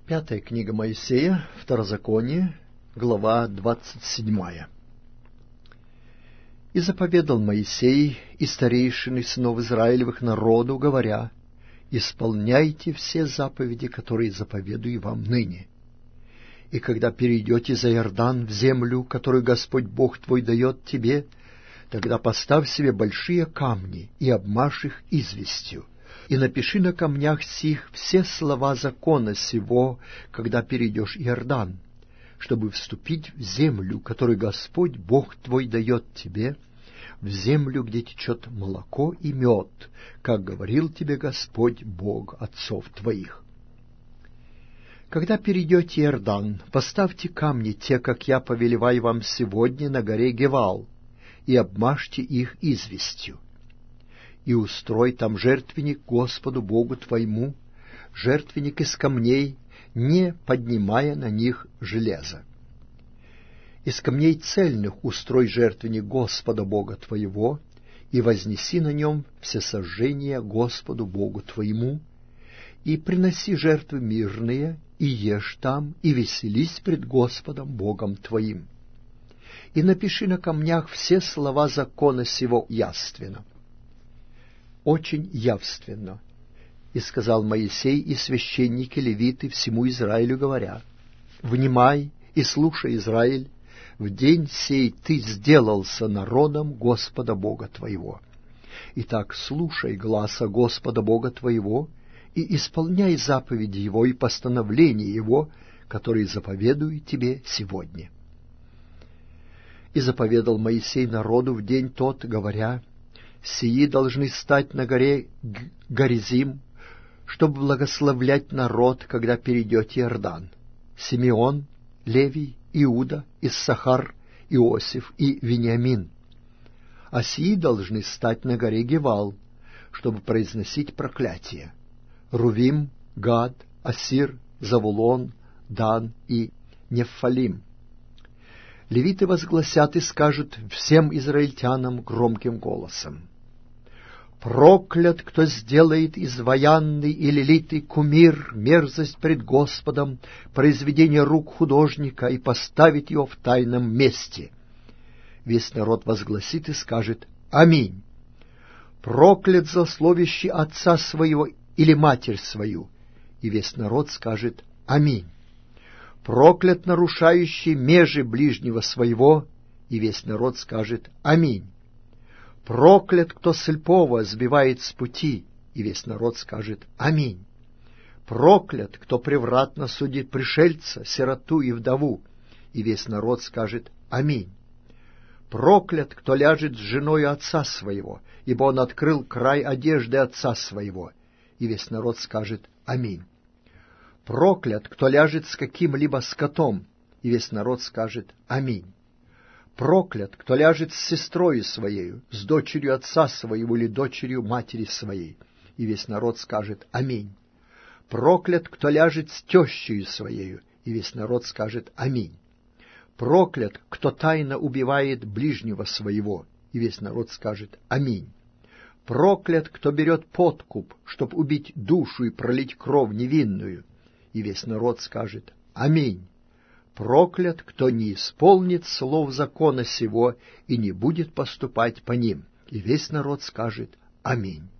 Пятая книга Моисея, Второзаконие, глава 27. «И заповедал Моисей и старейшины сынов Израилевых народу, говоря: исполняйте все заповеди, которые заповедую вам ныне. И когда перейдете за Иордан в землю, которую Господь Бог твой дает тебе, тогда поставь себе большие камни и обмажь их известью, и напиши на камнях сих все слова закона сего, когда перейдешь Иордан, чтобы вступить в землю, которую Господь Бог твой дает тебе, в землю, где течет молоко и мед, как говорил тебе Господь Бог отцов твоих. Когда перейдете Иордан, поставьте камни те, как я повелеваю вам сегодня на горе Гевал, и обмажьте их известью. И устрой там жертвенник Господу Богу твоему, жертвенник из камней, не поднимая на них железа. Из камней цельных устрой жертвенник Господа Бога твоего, и вознеси на нем всесожжения Господу Богу твоему, и приноси жертвы мирные, и ешь там, и веселись пред Господом Богом твоим. И напиши на камнях все слова закона сего явственно». Очень явственно. И сказал Моисей и священники левиты всему Израилю, говоря: «Внимай и слушай, Израиль, в день сей ты сделался народом Господа Бога твоего. Итак, слушай гласа Господа Бога твоего и исполняй заповеди Его и постановления Его, которые заповедую тебе сегодня». И заповедал Моисей народу в день тот, говоря: «Сии должны стать на горе Горизим, чтобы благословлять народ, когда перейдете Иордан: Симеон, Левий, Иуда, Иссахар, Иосиф и Вениамин. А сии должны стать на горе Гевал, чтобы произносить проклятие: Рувим, Гад, Ассир, Завулон, Дан и Неффалим. Левиты возгласят и скажут всем израильтянам громким голосом: проклят, кто сделает изваянный или литый кумир, мерзость пред Господом, произведение рук художника, и поставит его в тайном месте. Весь народ возгласит и скажет: аминь. Проклят злословящий отца своего или матерь свою, и весь народ скажет: аминь. Проклят нарушающий межи ближнего своего, и весь народ скажет: аминь. Проклят, кто слепого сбивает с пути, и весь народ скажет: аминь. Проклят, кто превратно судит пришельца, сироту и вдову, и весь народ скажет: аминь. Проклят, кто ляжет с женой отца своего, ибо он открыл край одежды отца своего, и весь народ скажет: аминь. Проклят, кто ляжет с каким-либо скотом, и весь народ скажет: аминь. Проклят, кто ляжет с сестрою своею, с дочерью отца своего или дочерью матери своей, и весь народ скажет: аминь. Проклят, кто ляжет с тещею своею, и весь народ скажет: аминь. Проклят, кто тайно убивает ближнего своего, и весь народ скажет: аминь. Проклят, кто берет подкуп, чтоб убить душу и пролить кровь невинную, и весь народ скажет: аминь. Проклят, кто не исполнит слов закона сего и не будет поступать по ним, и весь народ скажет: аминь.